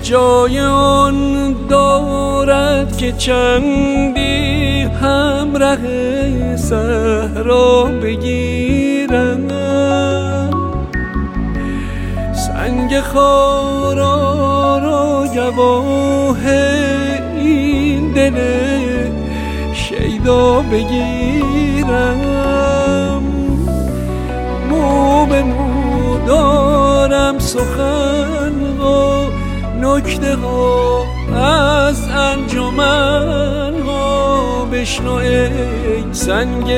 جای آن دارد که چندی همراه صحرا بگیرم، سنگ خارا را گواه این دل شیدا بگیرم. مو به مو دارم سخن ها، نکته ها از انجمن ها. بشنو ای سنگ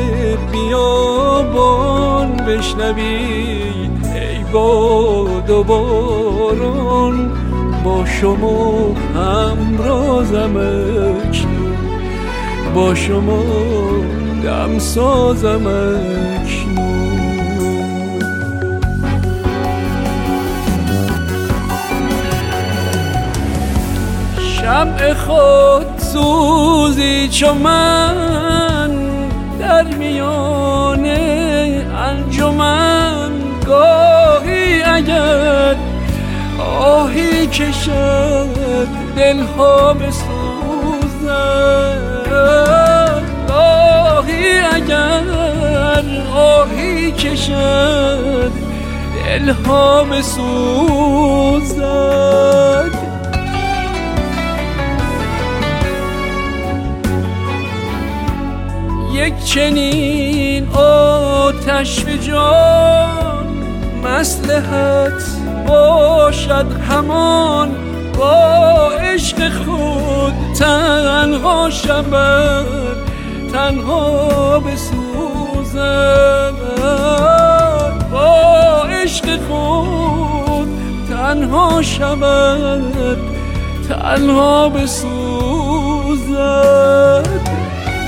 بیابان، بشنوی ای باد و باران. با شما همرازم اکنون، با شما دم سازم اکنون. شمع خود سوزی چو من در میان انجمن، گاهی اگر آهی کشد دلها بسوزد، گاهی اگر آهی کشد دلها بسوزد. یک چنین آتش به جان مصلحت باشد همان، با عشق خود تنها شود تنها بسوزد. با عشق خود تنها شود تنها بسوزد.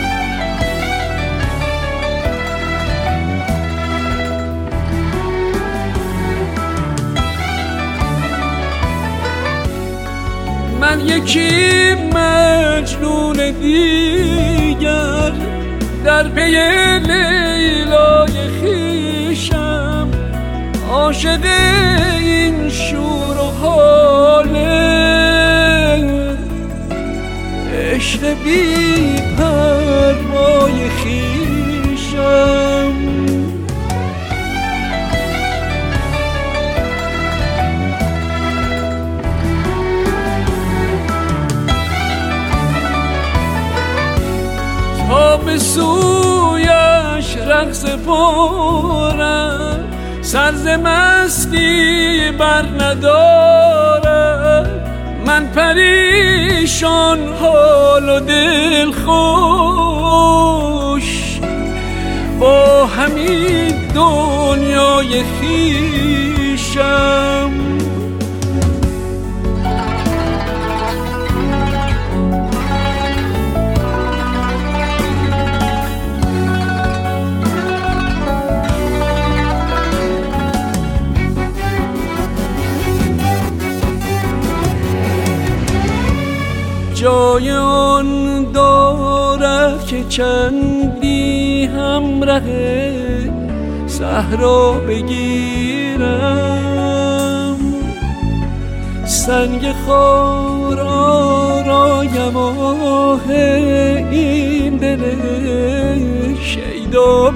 من یکی مجنون دیگر در پی لیلای خویشم، عاشق این شور و حاله عشق بی پروای خویشم. تا به سویش رقص پارم، سر ز مستی بر ندارم. من پریشان حال و دل خوش با همین دنیای خویشم. جای آن دارد که چندی همراه صحرا بگیرم، سنگ خارا را گواه این دل شیدا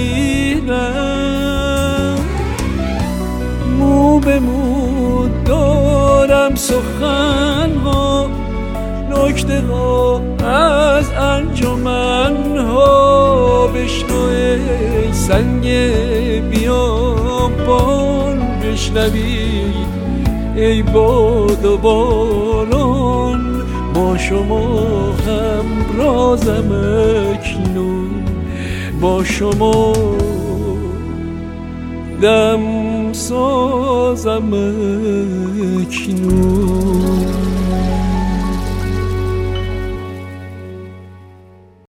بگیرم. مو به مو دارم سخن ها، نکته ها از انجمن ها. بشنو ای سنگ بیابان، بشنوی ای باد و باران. با شما همرازم اکنون، با شما دم سازم اکنون.